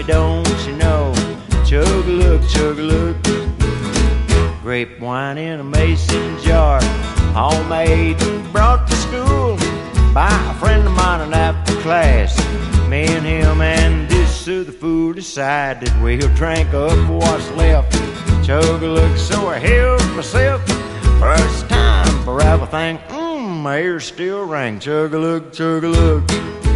me, don't you know? Chug-a-look, chug-a-look. Grape wine in a mason jar, homemade, brought to school by a friend of mine after class. Me and him and this other fool decided we'll drink up what's left. Chug-a-look, so I helped myself. First time for everything, my ears still ring. Chug-a-look, chug-a-look.